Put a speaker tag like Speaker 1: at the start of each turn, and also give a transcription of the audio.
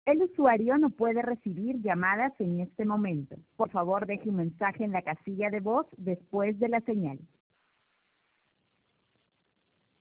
Speaker 1: El usuario no puede recibir llamadas en este momento. Por favor, deje un mensaje en la casilla de voz después de la señal.